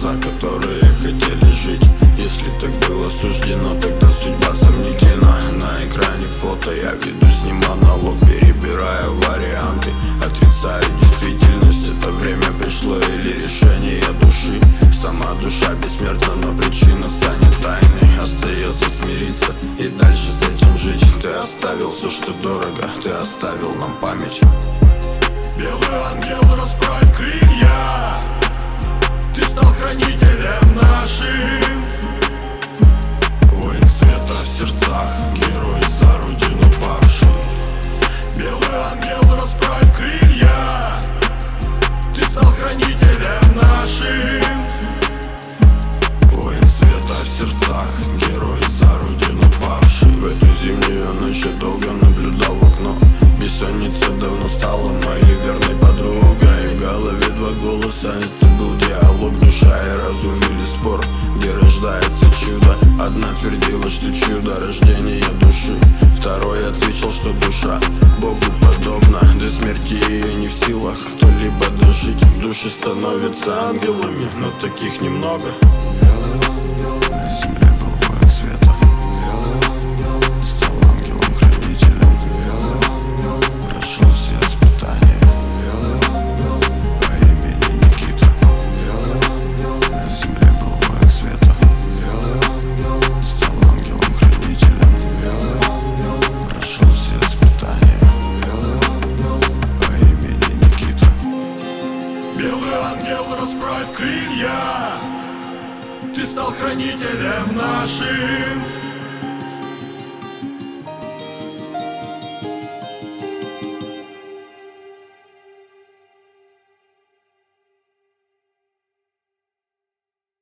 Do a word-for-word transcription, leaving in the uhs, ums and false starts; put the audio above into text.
глаза, которые хотели жить. Если так было суждено, тогда судьба сомнительна. На экране фото я веду с ним монолог, перебираю варианты, отрицаю действительность. Это время пришло или решение души. Сама душа бессмертна, но причина станет тайной. Остается смириться и дальше с этим жить. Ты оставил все, что дорого, ты оставил нам память. Белый ангел, расправь крылья, ты стал хранителем нашим. Воин света в сердцах, герой за родину павший. Белый ангел, расправь крылья, ты стал хранителем нашим. Воин света в сердцах, герой за родину павший. В эту зимнюю ночь я долго наблюдал в окно. Бессонница давно стала моей верной подругой. В голове два голоса, это был диалог. Душа и разум вели спор, где рождается чудо. Одна твердила, что чудо рождения души. Второй отвечал, что душа Богу подобна. До смерти ее не в силах кто-либо дожить. Души становятся ангелами, но таких немного. На земле был воин света, стал ангелом-хранителем, прошел все испытания по имени Никита. На земле был воин света, стал ангелом-хранителем, прошел все испытания по имени Никита. Белый ангел, расправь крылья, ты стал хранителем нашим.